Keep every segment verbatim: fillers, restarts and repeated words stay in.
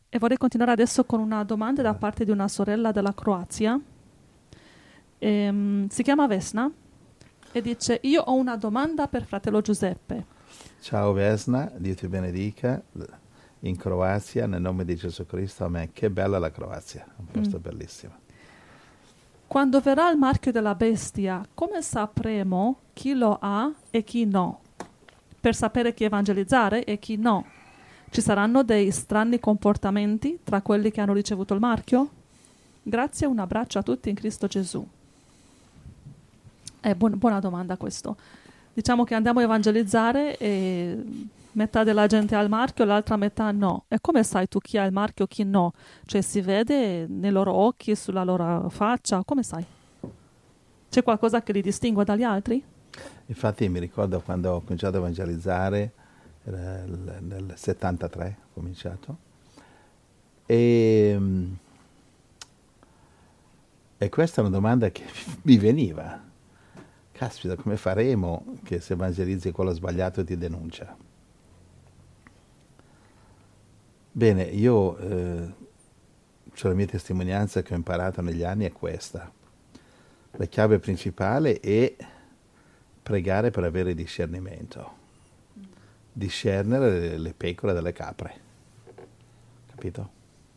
E vorrei continuare adesso con una domanda da parte di una sorella della Croazia. Ehm, si chiama Vesna e dice: io ho una domanda per fratello Giuseppe. Ciao Vesna, Dio ti benedica, in Croazia, nel nome di Gesù Cristo, amen. Che bella la Croazia, un posto Mm. bellissimo. Quando verrà il marchio della bestia, come sapremo chi lo ha e chi no? Per sapere chi evangelizzare e chi no. Ci saranno dei strani comportamenti tra quelli che hanno ricevuto il marchio? Grazie, un abbraccio a tutti in Cristo Gesù. È buon- buona domanda questo. Diciamo che andiamo a evangelizzare e metà della gente ha il marchio, l'altra metà no. E come sai tu chi ha il marchio e chi no? Cioè si vede nei loro occhi, sulla loro faccia? Come sai? C'è qualcosa che li distingue dagli altri? Infatti mi ricordo quando ho cominciato a evangelizzare, era il- nel settantatré ho cominciato, e, mm, e questa è una domanda che mi veniva. Caspita, come faremo che se evangelizzi quello sbagliato ti denuncia? Bene, io, eh, cioè la mia testimonianza che ho imparato negli anni è questa. La chiave principale è pregare per avere discernimento, discernere le, le pecore dalle capre, capito?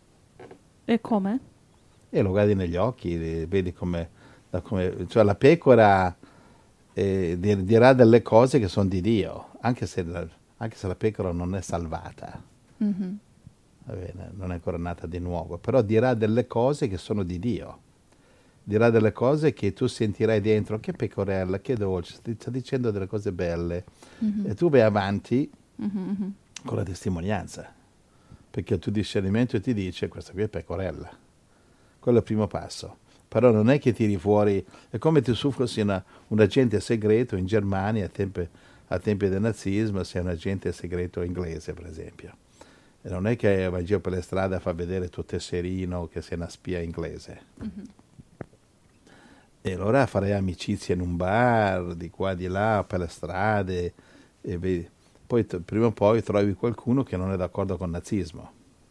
E come? E lo guardi negli occhi, le- vedi come, da come- cioè la pecora eh, dir- dirà delle cose che sono di Dio, anche se la, anche se la pecora non è salvata, Mhm. va bene, non è ancora nata di nuovo, però dirà delle cose che sono di Dio, dirà delle cose che tu sentirai dentro, che pecorella, che dolce, sta sta dicendo delle cose belle, Mhm. e tu vai avanti Mhm, mhm. con la testimonianza, perché il tuo discernimento ti dice questa qui è pecorella. Quello è il primo passo. Però non è che tiri fuori, è come se tu fossi una, un agente segreto in Germania a tempi, a tempi del nazismo, sei un agente segreto inglese, per esempio. E non è che vai in giro per le strade a far vedere il tuo tesserino che sei una spia inglese. Mhm. E allora farei amicizia in un bar, di qua, di là, per le strade, e vedi. Poi t- prima o poi trovi qualcuno che non è d'accordo con il nazismo.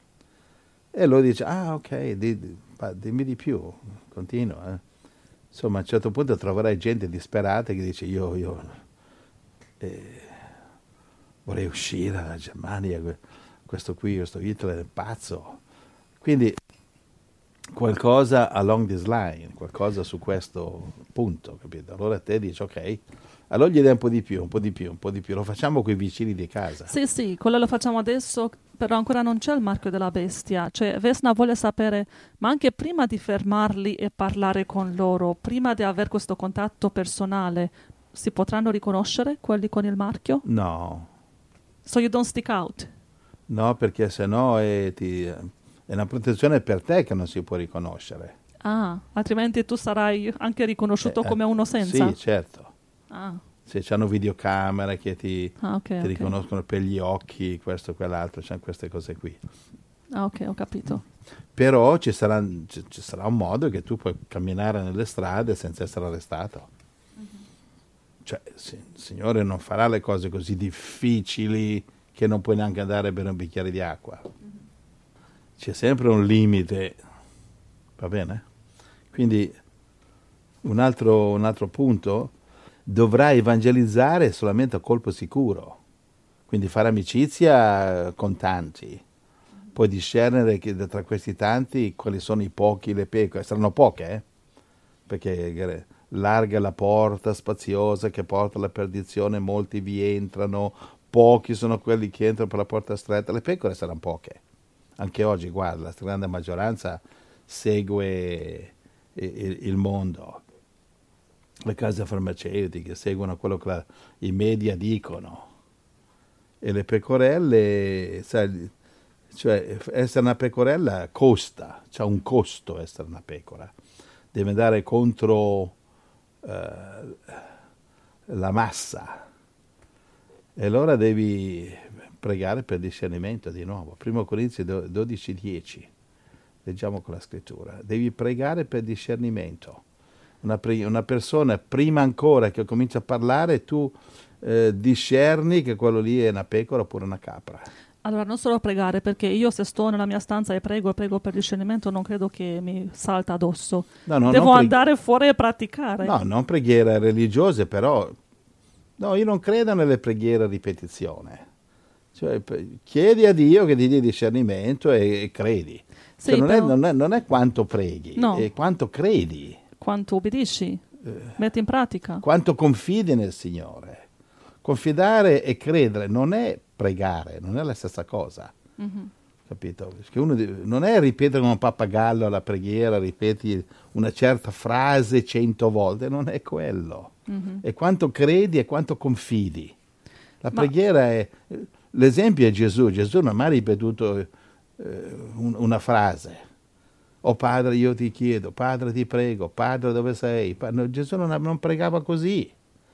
E lui dice, ah ok, di- di- ma dimmi di più, continua. Eh. Insomma, a un certo punto troverai gente disperata che dice, io, io eh, vorrei uscire dalla Germania, que- questo qui, questo Hitler è pazzo. Quindi qualcosa along this line, qualcosa su questo punto, capito? Allora te dici, ok, allora gli dai un po' di più, un po' di più, un po' di più, lo facciamo con i vicini di casa. Sì, sì, quello lo facciamo adesso, però ancora non c'è il marchio della bestia. Cioè, Vesna vuole sapere, ma anche prima di fermarli e parlare con loro, prima di avere questo contatto personale, si potranno riconoscere quelli con il marchio? No, So you don't stick out. no, perché sennò è, ti- è una protezione per te che non si può riconoscere. Ah, altrimenti tu sarai anche Eh, riconosciuto eh, come uno sì, senza? certo. Ah, Se hanno videocamere che ti, ah, ok, ti ok. riconoscono per gli occhi, questo, quell'altro, c'è queste cose qui. Ah, ok, ho capito. Però ci sarà, ci, ci sarà un modo che tu puoi camminare nelle strade senza essere arrestato. Cioè, sì, il Signore non farà le cose così difficili che non puoi neanche andare a bere un bicchiere di acqua. C'è sempre un limite, va bene? Quindi un altro, un altro punto, dovrai evangelizzare solamente a colpo sicuro, quindi fare amicizia con tanti, puoi discernere che tra questi tanti quali sono i pochi, le pecore, saranno poche, eh? Perché larga è la porta spaziosa che porta alla perdizione, molti vi entrano, pochi sono quelli che entrano per la porta stretta, le pecore saranno poche. Anche oggi, guarda, la stragrande maggioranza segue il, il mondo, le case farmaceutiche seguono quello che la, i media dicono, e le pecorelle, sai, cioè essere una pecorella costa, c'ha un costo essere una pecora, deve andare contro eh, la massa, e allora devi pregare per discernimento di nuovo. Primo Corinzi dodici dieci, leggiamo con la scrittura, devi pregare per discernimento. Una, pre- una persona prima ancora che comincia a parlare tu eh, discerni che quello lì è una pecora oppure una capra. Allora, non solo pregare, perché io se sto nella mia stanza e prego e prego per discernimento, non credo che mi salta addosso. No, no, Devo non pre- andare fuori e praticare. No, non preghiere religiose, però... No, io non credo nelle preghiere a ripetizione. Cioè, pe- chiedi a Dio che ti dia discernimento e, e credi. Sì, Cioè, non, è, però non, è, non è quanto preghi, No. è quanto credi, quanto obbedisci, metti in pratica. quanto confidi nel Signore. Confidare e credere non è pregare, non è la stessa cosa. Mhm. Capito? Perché uno deve- non è ripetere come un pappagallo alla preghiera, ripeti una certa frase cento volte, non è quello. Mhm. È quanto credi e quanto confidi. La Ma- preghiera è... L'esempio è Gesù. Gesù non ha mai ripetuto eh, un- una frase. Oh Padre, io ti chiedo, Padre ti prego, Padre dove sei? Pa- no, Gesù non, non pregava così.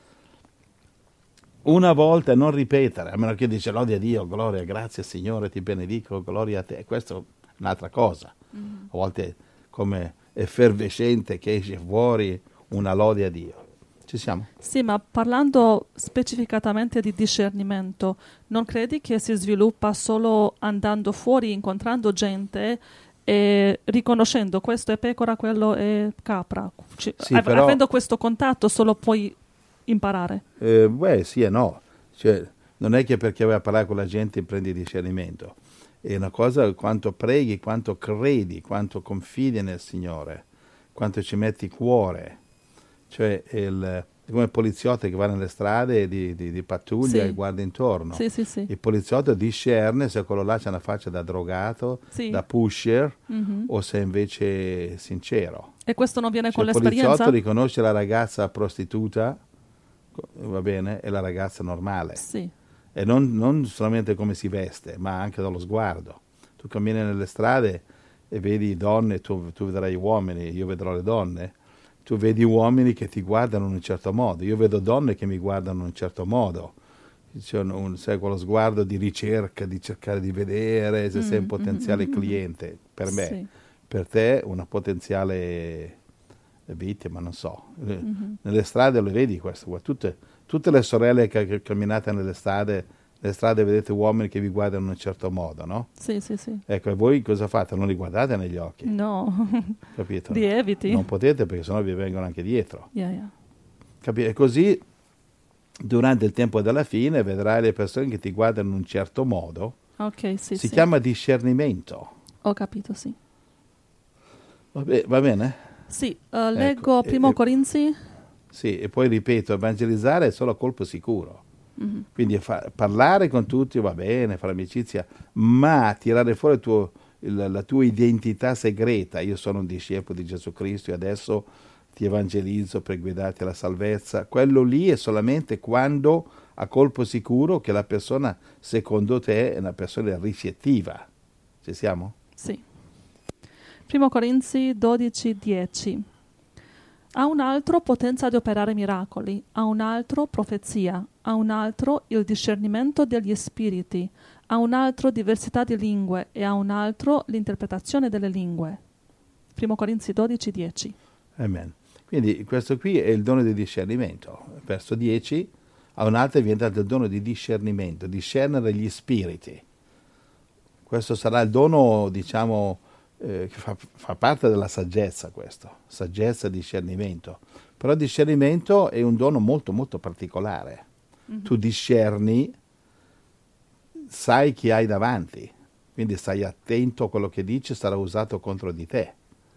Una volta e non ripetere, a meno che dice lode a Dio, gloria, grazie Signore, ti benedico, gloria a te. Questo è un'altra cosa. Mhm. A volte come effervescente che esce fuori una lode a Dio. Ci siamo? Sì, ma parlando specificatamente di discernimento, non credi che si sviluppa solo andando fuori, incontrando gente e riconoscendo questo è pecora, quello è capra? Ci- Sì, av- però- Avendo questo contatto solo puoi imparare. Eh, beh, sì e no. Cioè, non è che perché vai a parlare con la gente prendi discernimento. È una cosa quanto preghi, quanto credi, quanto confidi nel Signore, quanto ci metti cuore. Cioè, il, è come il poliziotto che va nelle strade di, di, di pattuglia Sì. e guarda intorno. Sì, sì, sì. Il poliziotto discerne se quello là c'ha una faccia da drogato, Sì. da pusher, Mhm. o se invece è sincero. E questo non viene Cioè, con il l'esperienza? poliziotto riconosce la ragazza prostituta, va bene, e la ragazza normale. Sì. E non, non solamente come si veste, ma anche dallo sguardo. Tu cammini nelle strade e vedi donne, tu, tu vedrai uomini, io vedrò le donne. Tu vedi uomini che ti guardano in un certo modo, io vedo donne che mi guardano in un certo modo. C'è un, un- sai, quello sguardo di ricerca, di cercare di vedere se sei un Mm, potenziale mm, mm, mm. cliente. Per me, Sì. per te una potenziale vittima, non so. Eh, Mhm. Nelle strade lo vedi questo, qua. Tutte, tutte le sorelle che, che camminate nelle strade, nelle strade vedete uomini che vi guardano in un certo modo, no? Sì, sì, sì. Ecco, e voi cosa fate? Non li guardate negli occhi, No, capito? li eviti. Non potete perché sennò vi vengono anche dietro. Yeah, yeah. Capi- E così durante il tempo della fine vedrai le persone che ti guardano in un certo modo. Ok, sì, si sì. chiama discernimento. Ho capito, sì. Va, be- va bene? Sì, eh, leggo e- Primo e- Corinzi. Sì, e poi ripeto, evangelizzare è solo a colpo sicuro. Mhm. Quindi fa- parlare con tutti va bene, fare amicizia, ma tirare fuori il tuo- il- la tua identità segreta. Io sono un discepolo di Gesù Cristo e adesso ti evangelizzo per guidarti alla salvezza. Quello lì è solamente quando a colpo sicuro che la persona, secondo te, è una persona ricettiva. Ci siamo? Sì. Primo Corinzi dodici, dieci. A un altro potenza di operare miracoli, a un altro profezia, a un altro il discernimento degli spiriti, a un altro diversità di lingue e a un altro l'interpretazione delle lingue. Primo Corinzi dodici, dieci. Amen. Quindi questo qui è il dono di discernimento. Verso dieci, a un altro viene dato il dono di discernimento, discernere gli spiriti. Questo sarà il dono, diciamo, eh, che fa, fa parte della saggezza, questo, saggezza e discernimento. Però discernimento è un dono molto molto particolare. Mhm. Tu discerni, sai chi hai davanti, quindi stai attento a quello che dice, sarà usato contro di te.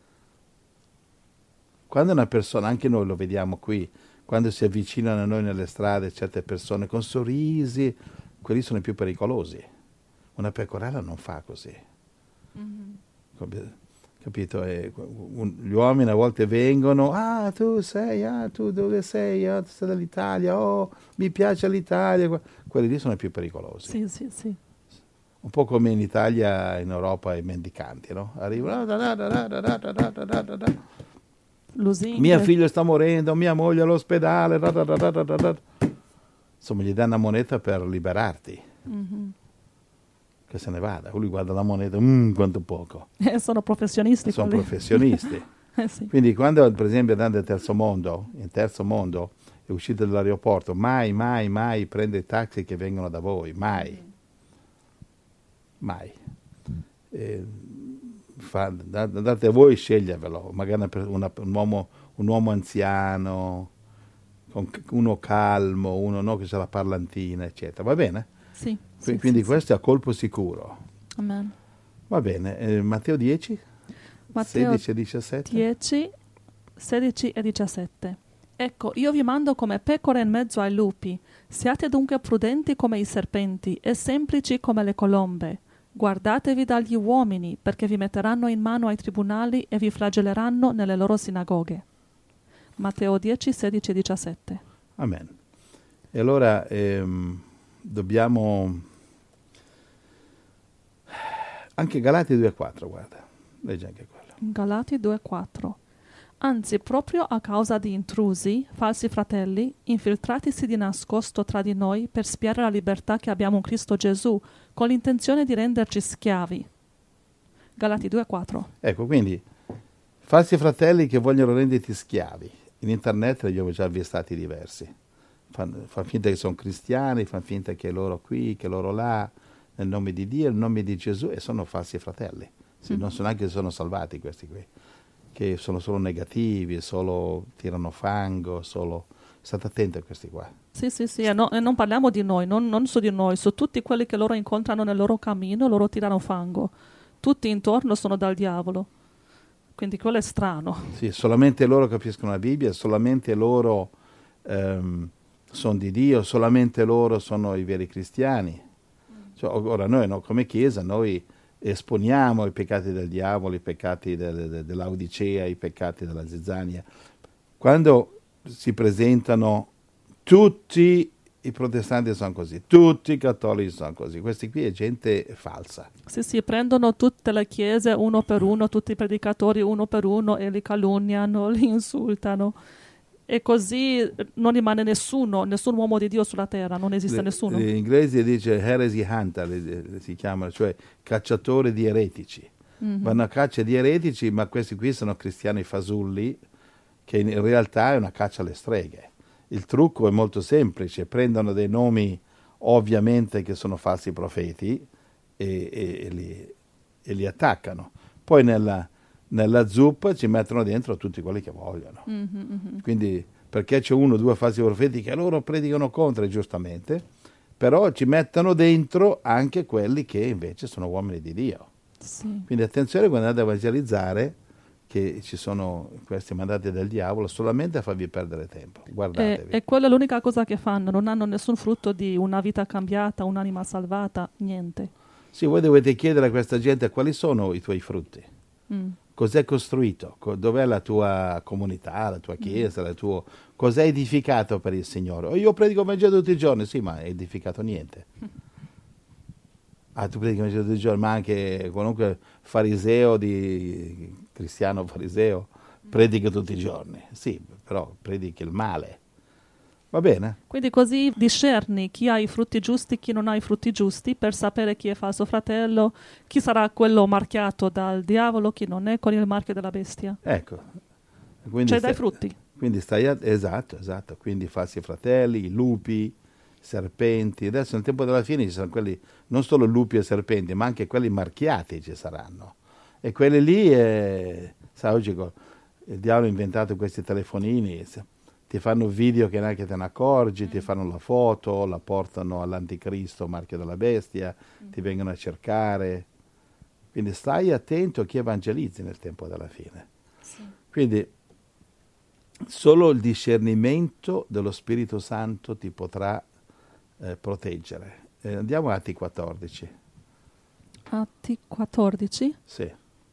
Quando una persona, anche noi lo vediamo qui, quando si avvicinano a noi nelle strade certe persone con sorrisi, quelli sono i più pericolosi. Una pecorella non fa così. Mhm. Capi- Capito? E un- gli uomini a volte vengono, ah tu sei, ah tu dove sei, ah tu sei dall'Italia, oh mi piace l'Italia. Que- Quelli lì sono i più pericolosi. Sì, sì, sì. Un po' come in Italia, in Europa, i mendicanti, no? Arrivano, da, da, da, da, da, da, da, da, da, da, da. Lusinghe. Mia figlia sta morendo, mia moglie all'ospedale, da, da, da, da, da, da, da. Insomma, gli danno una moneta per liberarti, Mhm. che se ne vada. Lui guarda la moneta, mmm, quanto poco. Eh, sono professionisti Sono quelli. professionisti. Eh, sì. Quindi quando, per esempio, andate nel terzo mondo, in terzo mondo, e uscite dall'aeroporto, mai, mai, mai prende i taxi che vengono da voi, mai. mai. Eh, fa, andate a voi, scegliervelo, magari una, un, uomo, un uomo anziano, uno calmo, uno no, che sa la parlantina, eccetera. Va bene? Sì. Qu- sì quindi sì, questo sì. è a colpo sicuro. Amen. Va bene. Eh, Matteo dieci, Matteo sedici e diciassette. dieci, sedici e diciassette. Ecco, io vi mando come pecore in mezzo ai lupi. Siate dunque prudenti come i serpenti e semplici come le colombe. Guardatevi dagli uomini, perché vi metteranno in mano ai tribunali e vi flagelleranno nelle loro sinagoghe. Matteo dieci, sedici e diciassette. Amen. E allora ehm, dobbiamo... Anche Galati due quattro, guarda. Leggi anche quello. Galati due quattro. Anzi, proprio a causa di intrusi, falsi fratelli, infiltratisi di nascosto tra di noi per spiare la libertà che abbiamo in Cristo Gesù, con l'intenzione di renderci schiavi. Galati due quattro. Ecco, quindi, falsi fratelli che vogliono renderti schiavi. In internet li abbiamo già avvistati diversi. Fanno fan finta che sono cristiani, fanno finta che è loro qui, che è loro là, nel nome di Dio, nel nome di Gesù, e sono falsi fratelli. Sì, mm. Non so neanche se sono salvati questi qui, che sono solo negativi, solo tirano fango, solo... State attenti a questi qua. Sì, sì, sì, e, no, e non parliamo di noi, non, non su di noi, su tutti quelli che loro incontrano nel loro cammino, loro tirano fango. Tutti intorno sono dal diavolo. Quindi quello è strano. Sì, solamente loro capiscono la Bibbia, solamente loro ehm, sono di Dio, solamente loro sono i veri cristiani. Cioè, ora noi no, come Chiesa, noi esponiamo i peccati del diavolo, i peccati del, de, dell'Odicea, i peccati della zizzania. Quando si presentano tutti i protestanti sono così, tutti i cattolici sono così, questi qui è gente falsa. Sì, sì, prendono tutte le chiese uno per uno, tutti i predicatori uno per uno e li calunniano, li insultano. E così non rimane nessuno, nessun uomo di Dio sulla terra, non esiste Le, nessuno. In inglese dice heresy hunter, le, le, si chiamano, cioè cacciatori di eretici. Mm-hmm. Vanno a caccia di eretici, ma questi qui sono cristiani fasulli, che in realtà è una caccia alle streghe. Il trucco è molto semplice, prendono dei nomi ovviamente che sono falsi profeti e, e, e, li, e li attaccano. Poi nella, nella zuppa ci mettono dentro tutti quelli che vogliono. Mm-hmm, mm-hmm. Quindi perché c'è uno o due falsi profeti che loro predicano contro, giustamente, però ci mettono dentro anche quelli che invece sono uomini di Dio. Sì. Quindi attenzione quando andate a evangelizzare, che ci sono questi mandati del diavolo solamente a farvi perdere tempo. Guardatevi. E, e quella è l'unica cosa che fanno, non hanno nessun frutto di una vita cambiata, un'anima salvata, niente. Sì, voi dovete chiedere a questa gente quali sono i tuoi frutti. Mm. Cos'è costruito? Dov'è la tua comunità, la tua chiesa, mm. la tua... cos'è edificato per il Signore? Oh, io predico il Vangelo tutti i giorni, sì, ma è edificato niente. Ah, tu predichi il Vangelo tutti i giorni, ma anche qualunque fariseo di cristiano fariseo predica tutti i giorni. Sì, però predichi il male. Va bene? Quindi così discerni chi ha i frutti giusti, chi non ha i frutti giusti, per sapere chi è falso fratello, chi sarà quello marchiato dal diavolo, chi non è, con il marchio della bestia. Ecco. Quindi cioè stai, dai frutti. Quindi stai a, esatto, esatto. Quindi falsi fratelli, i lupi, serpenti. Adesso nel tempo della fine ci sono quelli, non solo lupi e serpenti, ma anche quelli marchiati ci saranno. E quelli lì, eh, sai, oggi il diavolo ha inventato questi telefonini, ti fanno video che neanche te ne accorgi, mm. ti fanno la foto, la portano all'anticristo, marchio della bestia, mm. ti vengono a cercare. Quindi stai attento a chi evangelizzi nel tempo della fine. Sì. Quindi solo il discernimento dello Spirito Santo ti potrà eh, proteggere. Eh, andiamo a Atti quattordici. Atti quattordici? Sì.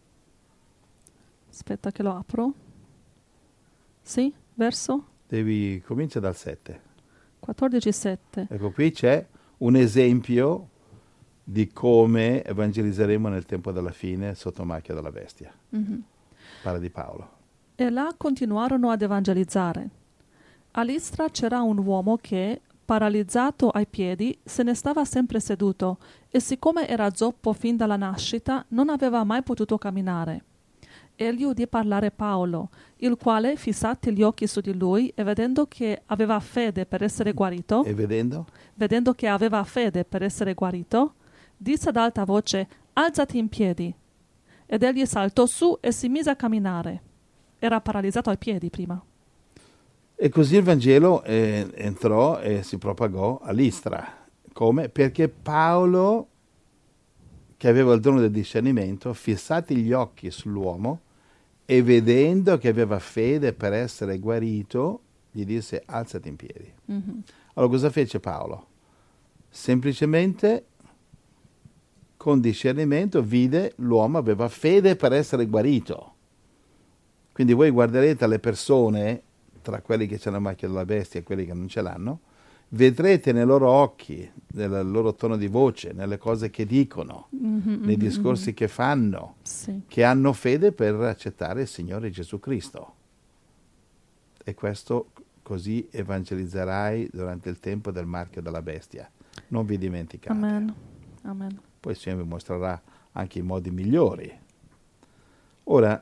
Aspetta che lo apro. Sì, verso? Devi comincia dal sette. quattordici sette. Ecco, qui c'è un esempio di come evangelizzeremo nel tempo della fine sotto macchia della bestia. Mm-hmm. Parla di Paolo. E là continuarono ad evangelizzare. A Listra c'era un uomo che, paralizzato ai piedi, se ne stava sempre seduto e siccome era zoppo fin dalla nascita, non aveva mai potuto camminare. Egli udì parlare Paolo, il quale, fissati gli occhi su di lui e vedendo che aveva fede per essere guarito, e vedendo? vedendo che aveva fede per essere guarito, disse ad alta voce: alzati in piedi. Ed egli saltò su e si mise a camminare. Era paralizzato ai piedi prima. E così il Vangelo eh, entrò e si propagò a Listra. Come? Perché Paolo, che aveva il dono del discernimento, fissati gli occhi sull'uomo e vedendo che aveva fede per essere guarito, gli disse: alzati in piedi. Mm-hmm. Allora cosa fece Paolo? Semplicemente con discernimento vide l'uomo aveva fede per essere guarito. Quindi voi guarderete le persone, tra quelli che hanno la macchia della bestia e quelli che non ce l'hanno, vedrete nei loro occhi, nel loro tono di voce, nelle cose che dicono, Mm-hmm, nei mm-hmm, discorsi mm-hmm. che fanno, Sì. che hanno fede per accettare il Signore Gesù Cristo. E questo così evangelizzerai durante il tempo del marchio della bestia. Non vi dimenticate. Amen. Amen. Poi il Signore vi mostrerà anche i modi migliori. Ora,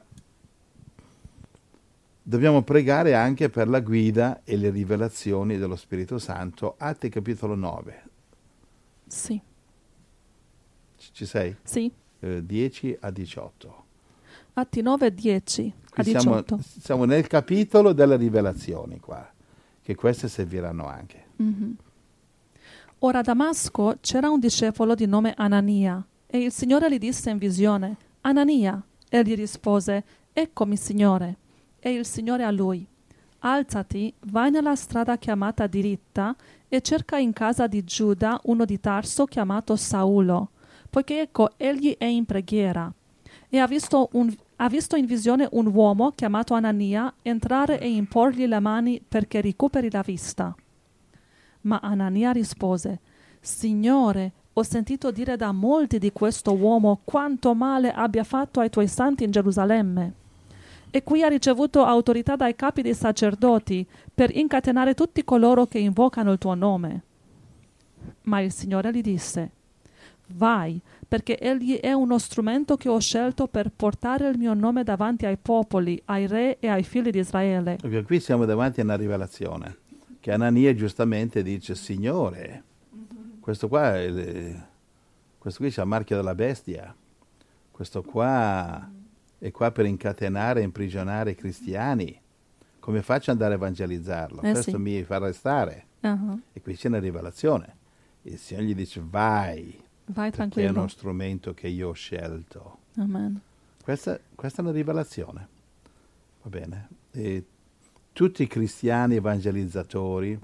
dobbiamo pregare anche per la guida e le rivelazioni dello Spirito Santo. Atti capitolo nove. Sì. Ci, ci sei? Sì. Eh, dieci a diciotto. Atti nove, dieci a Qui siamo, diciotto. siamo nel capitolo delle rivelazioni qua, che queste serviranno anche. Mm-hmm. Ora a Damasco c'era un discepolo di nome Anania, e il Signore gli disse in visione: Anania. Egli rispose: eccomi, Signore. E il Signore a lui: alzati, vai nella strada chiamata diritta e cerca in casa di Giuda uno di Tarso chiamato Saulo, poiché ecco egli è in preghiera. E ha visto, un, ha visto in visione un uomo chiamato Anania entrare e imporgli le mani perché recuperi la vista. Ma Anania rispose: Signore, ho sentito dire da molti di questo uomo quanto male abbia fatto ai tuoi santi in Gerusalemme. E qui ha ricevuto autorità dai capi dei sacerdoti per incatenare tutti coloro che invocano il tuo nome. Ma il Signore gli disse: vai, perché egli è uno strumento che ho scelto per portare il mio nome davanti ai popoli, ai re e ai figli di Israele. Perché qui siamo davanti a una rivelazione, che Anania giustamente dice: Signore, questo qua è, questo qui c'ha il marchio della bestia, questo qua è qua per incatenare e imprigionare i cristiani. Come faccio ad andare a evangelizzarlo? Eh Questo sì. mi fa arrestare. Uh-huh. E qui c'è una rivelazione. Il Signore gli dice: vai, Vai perché è tranquillo. uno strumento che io ho scelto. Amen. Questa, questa è una rivelazione. Va bene? E tutti i cristiani evangelizzatori,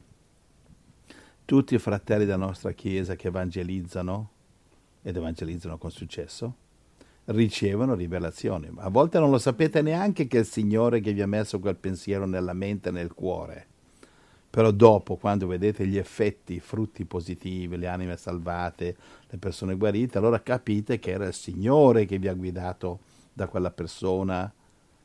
tutti i fratelli della nostra Chiesa che evangelizzano, ed evangelizzano con successo, ricevono rivelazioni. A volte non lo sapete neanche che è il Signore che vi ha messo quel pensiero nella mente e nel cuore. Però dopo, quando vedete gli effetti, i frutti positivi, le anime salvate, le persone guarite, allora capite che era il Signore che vi ha guidato da quella persona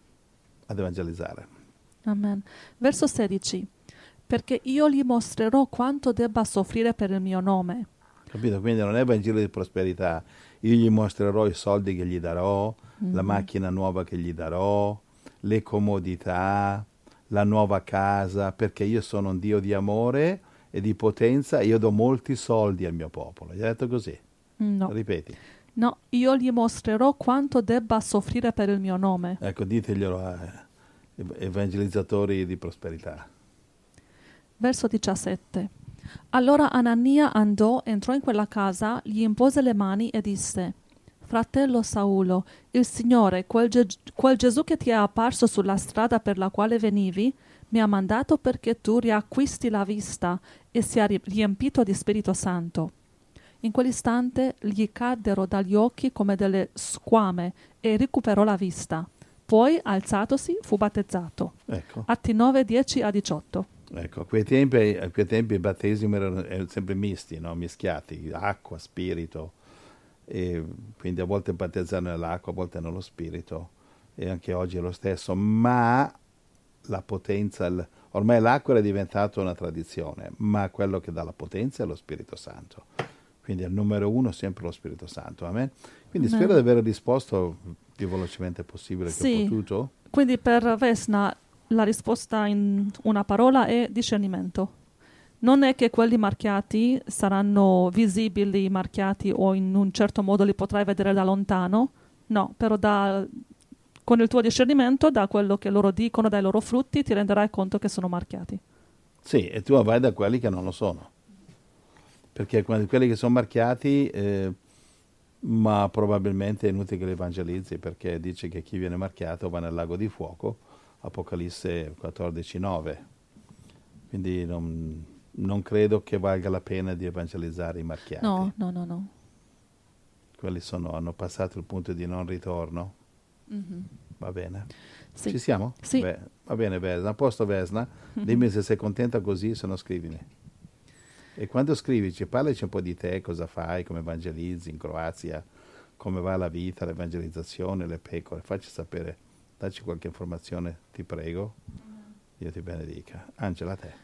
ad evangelizzare. Amen. Verso sedici. Perché io gli mostrerò quanto debba soffrire per il mio nome. Capito? Quindi non è Vangelo di prosperità. Io gli mostrerò i soldi che gli darò, Mm-hmm. la macchina nuova che gli darò, le comodità, la nuova casa, perché io sono un Dio di amore e di potenza e io do molti soldi al mio popolo. Gli ha detto così? No. Ripeti. No, io gli mostrerò quanto debba soffrire per il mio nome. Ecco, diteglielo a evangelizzatori di prosperità. Verso diciassette. Allora Anania andò, entrò in quella casa, gli impose le mani e disse: Fratello Saulo, il Signore, quel, Ge- quel Gesù che ti è apparso sulla strada per la quale venivi, mi ha mandato perché tu riacquisti la vista e sia ri- riempito di Spirito Santo. In quell'istante gli caddero dagli occhi come delle squame e recuperò la vista. Poi, alzatosi, fu battezzato. Ecco. Atti nove, dieci a diciotto. Ecco, a quei tempi, a quei tempi i battesimi erano, erano sempre misti, no? Mischiati, acqua, spirito, e quindi a volte battezzano nell'acqua, a volte nello spirito, e anche oggi è lo stesso, ma la potenza, il, ormai l'acqua è diventata una tradizione, ma quello che dà la potenza è lo Spirito Santo. Quindi il numero uno è sempre lo Spirito Santo. Amen. Quindi Amen. spero di aver risposto più velocemente possibile Sì. che ho potuto. Quindi per Vesna la risposta in una parola è discernimento. Non è che quelli marchiati saranno visibili, marchiati o in un certo modo li potrai vedere da lontano, no, però da, con il tuo discernimento, da quello che loro dicono, dai loro frutti, ti renderai conto che sono marchiati. Sì, e tu vai da quelli che non lo sono. Perché quelli che sono marchiati, eh, ma probabilmente è inutile che li evangelizzi, perché dice che chi viene marchiato va nel lago di fuoco, Apocalisse quattordici nove. Quindi non, non credo che valga la pena di evangelizzare i marchiati. No, no, no, no. Quelli sono, hanno passato il punto di non ritorno. Mm-hmm. Va bene? Sì. Ci siamo? Sì. Beh, va bene, Vesna. A posto, Vesna. Dimmi se sei contenta così, se no scrivimi. E quando scrivi, ci parlaci un po' di te, cosa fai, come evangelizzi in Croazia, come va la vita, l'evangelizzazione, le pecore. Facci sapere, dacci qualche informazione, ti prego. Dio ti benedica. Angela, a te.